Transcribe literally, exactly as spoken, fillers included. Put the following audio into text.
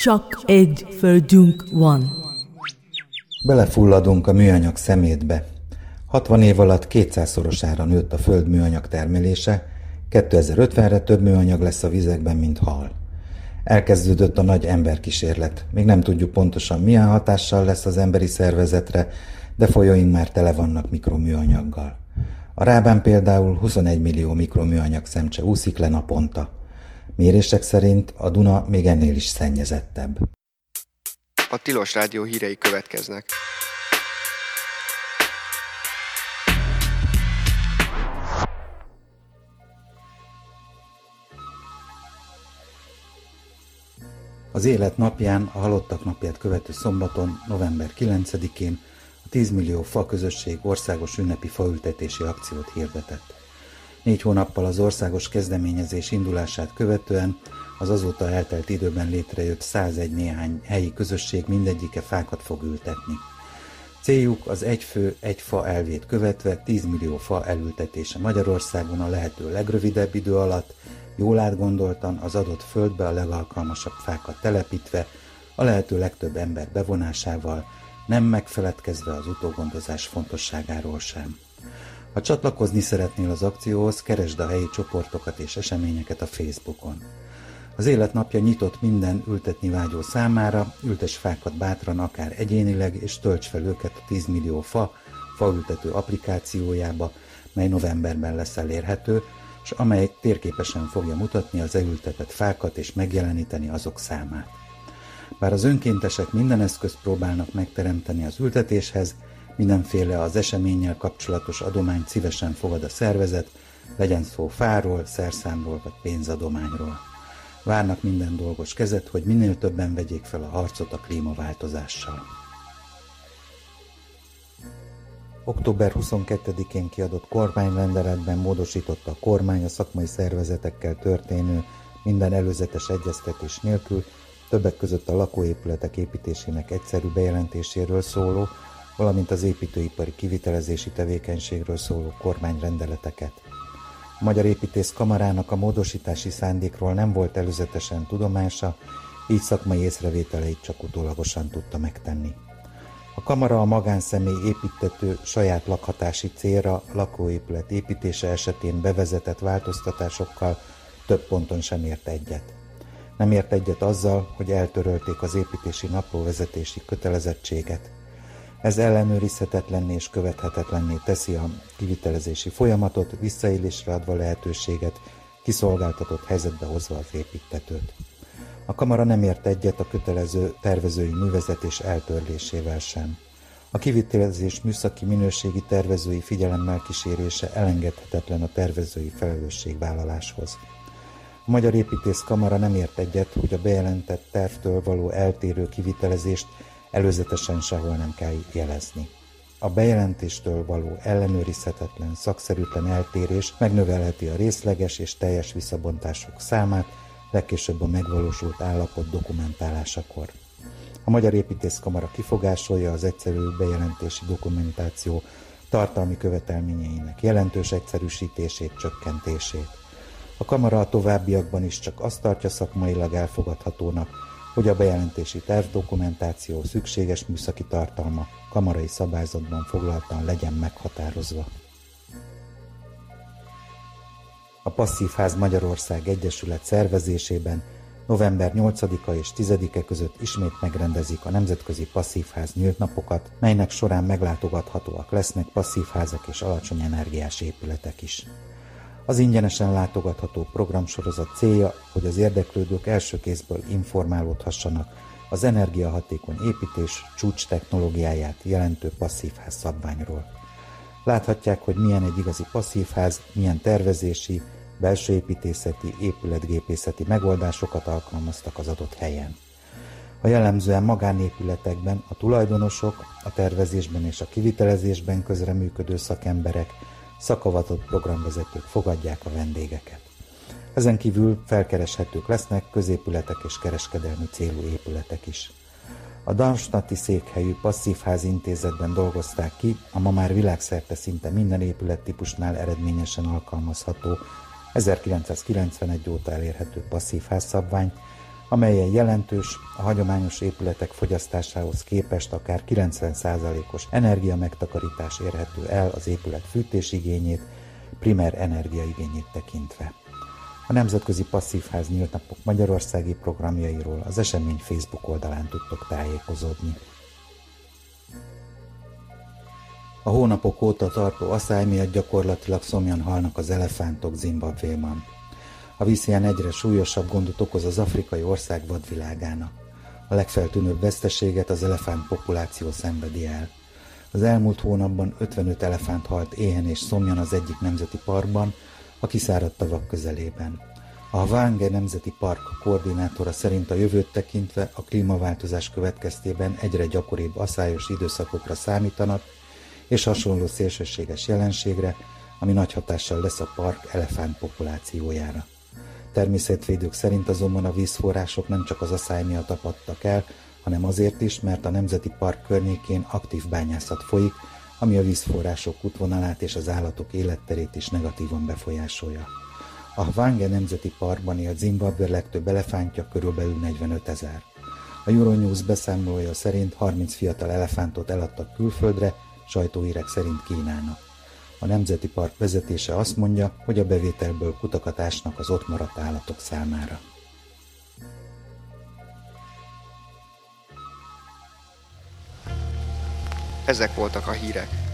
Csak egy földünk van. Belefulladunk a műanyag szemétbe. hatvan év alatt kétszázszorosára nőtt a föld műanyag termelése, kétezer-ötvenre több műanyag lesz a vizekben, mint hal. Elkezdődött a nagy emberkísérlet. Még nem tudjuk pontosan, milyen hatással lesz az emberi szervezetre, de folyóink már tele vannak mikroműanyaggal. A Rábán például huszonegy millió mikroműanyag szemcse úszik le naponta. Mérések szerint a Duna még ennél is szennyezettebb. A Tilos Rádió hírei következnek. Az élet napján, a halottak napját követő szombaton, november kilencedikén a tíz millió fa közösség országos ünnepi faültetési akciót hirdetett. Négy hónappal az országos kezdeményezés indulását követően az azóta eltelt időben létrejött százegy néhány helyi közösség mindegyike fákat fog ültetni. Céljuk az egy fő, egy fa elvét követve tíz millió fa elültetése Magyarországon a lehető legrövidebb idő alatt, jól átgondoltan az adott földbe a legalkalmasabb fákat telepítve, a lehető legtöbb ember bevonásával, nem megfeledkezve az utógondozás fontosságáról sem. Ha csatlakozni szeretnél az akcióhoz, keresd a helyi csoportokat és eseményeket a Facebookon. Az életnapja nyitott minden ültetni vágyó számára, ültess fákat bátran akár egyénileg, és tölts fel őket a tíz millió fa faültető applikációjába, mely novemberben lesz elérhető, és amely térképesen fogja mutatni az elültetett fákat és megjeleníteni azok számát. Bár az önkéntesek minden eszközt próbálnak megteremteni az ültetéshez, mindenféle az eseménnyel kapcsolatos adományt szívesen fogad a szervezet, legyen szó fáról, szerszámról vagy pénzadományról. Várnak minden dolgos kezet, hogy minél többen vegyék fel a harcot a klímaváltozással. október huszonkettedikén kiadott kormányrendeletben módosította a kormány a szakmai szervezetekkel történő minden előzetes egyeztetés nélkül, többek között a lakóépületek építésének egyszerű bejelentéséről szóló, valamint az építőipari kivitelezési tevékenységről szóló kormányrendeleteket. A Magyar Építész Kamarának a módosítási szándékról nem volt előzetesen tudomása, így szakmai észrevételeit csak utólagosan tudta megtenni. A kamara a magánszemély építtető saját lakhatási célra lakóépület építése esetén bevezetett változtatásokkal több ponton sem ért egyet. Nem ért egyet azzal, hogy eltörölték az építési naplóvezetési kötelezettséget. Ez ellenőrizhetetlenné és követhetetlenné teszi a kivitelezési folyamatot, visszaélésre adva lehetőséget, kiszolgáltatott helyzetbe hozva az építtetőt. A kamara nem ért egyet a kötelező tervezői művezetés eltörlésével sem. A kivitelezés műszaki minőségi tervezői figyelemmel kísérése elengedhetetlen a tervezői felelősségvállaláshoz. A Magyar Építész Kamara nem ért egyet, hogy a bejelentett tervtől való eltérő kivitelezést előzetesen sehol nem kell jelezni. A bejelentéstől való ellenőrizhetetlen, szakszerűtlen eltérés megnövelheti a részleges és teljes visszabontások számát, legkésőbb a megvalósult állapot dokumentálásakor. A Magyar Építész Kamara kifogásolja az egyszerű bejelentési dokumentáció tartalmi követelményeinek jelentős egyszerűsítését, csökkentését. A kamara a továbbiakban is csak azt tartja szakmailag elfogadhatónak, hogy a bejelentési tervdokumentáció szükséges műszaki tartalma kamarai szabályzatban foglaltan legyen meghatározva. A Passzívház Magyarország Egyesület szervezésében november nyolcadika és tizedike között ismét megrendezik a Nemzetközi Passzívház nyílt napokat, melynek során meglátogathatóak lesznek passzívházak és alacsony energiás épületek is. Az ingyenesen látogatható programsorozat célja, hogy az érdeklődők első kézből informálódhassanak az energiahatékony építés csúcs technológiáját jelentő passzívház szabványról. Láthatják, hogy milyen egy igazi passzívház, milyen tervezési, belső építészeti, épületgépészeti megoldásokat alkalmaztak az adott helyen. A jellemzően magánépületekben a tulajdonosok, a tervezésben és a kivitelezésben közreműködő szakemberek, szakavatott programvezetők fogadják a vendégeket. Ezen kívül felkereshetők lesznek középületek és kereskedelmi célú épületek is. A darmstadti székhelyű Passzívház intézetben dolgozták ki a ma már világszerte szinte minden épülettípusnál eredményesen alkalmazható ezerkilencszázkilencvenegy óta elérhető passzívház szabványt, amelyen jelentős, a hagyományos épületek fogyasztásához képest akár kilencven százalékos energiamegtakarítás érhető el az épület fűtésigényét, primer energiaigényét tekintve. A Nemzetközi Passzívház Nyílt Napok magyarországi programjairól az esemény Facebook oldalán tudtok tájékozódni. A hónapok óta tartó aszály miatt gyakorlatilag szomjan halnak az elefántok Zimbabvéban. A vízhiány egyre súlyosabb gondot okoz az afrikai ország vadvilágának. A legfeltűnőbb veszteséget az elefánt populáció szenvedi el. Az elmúlt hónapban ötvenöt elefánt halt éhen és szomjan az egyik nemzeti parkban, a kiszáradt tavak közelében. A Hwange Nemzeti Park koordinátora szerint a jövőt tekintve a klímaváltozás következtében egyre gyakoribb aszályos időszakokra számítanak, és hasonló szélsőséges jelenségre, ami nagy hatással lesz a park elefánt populációjára. Természetvédők szerint azonban a vízforrások nem csak az aszály miatt apadtak el, hanem azért is, mert a Nemzeti Park környékén aktív bányászat folyik, ami a vízforrások útvonalát és az állatok életterét is negatívan befolyásolja. A Hwange Nemzeti Parkban él Zimbabwe legtöbb elefántja körülbelül negyvenöt ezer. A Euronews beszámolója szerint harminc fiatal elefántot eladtak külföldre, sajtóhírek szerint Kínának. A Nemzeti Park vezetése azt mondja, hogy a bevételből kutakat ásnak az ott maradt állatok számára. Ezek voltak a hírek.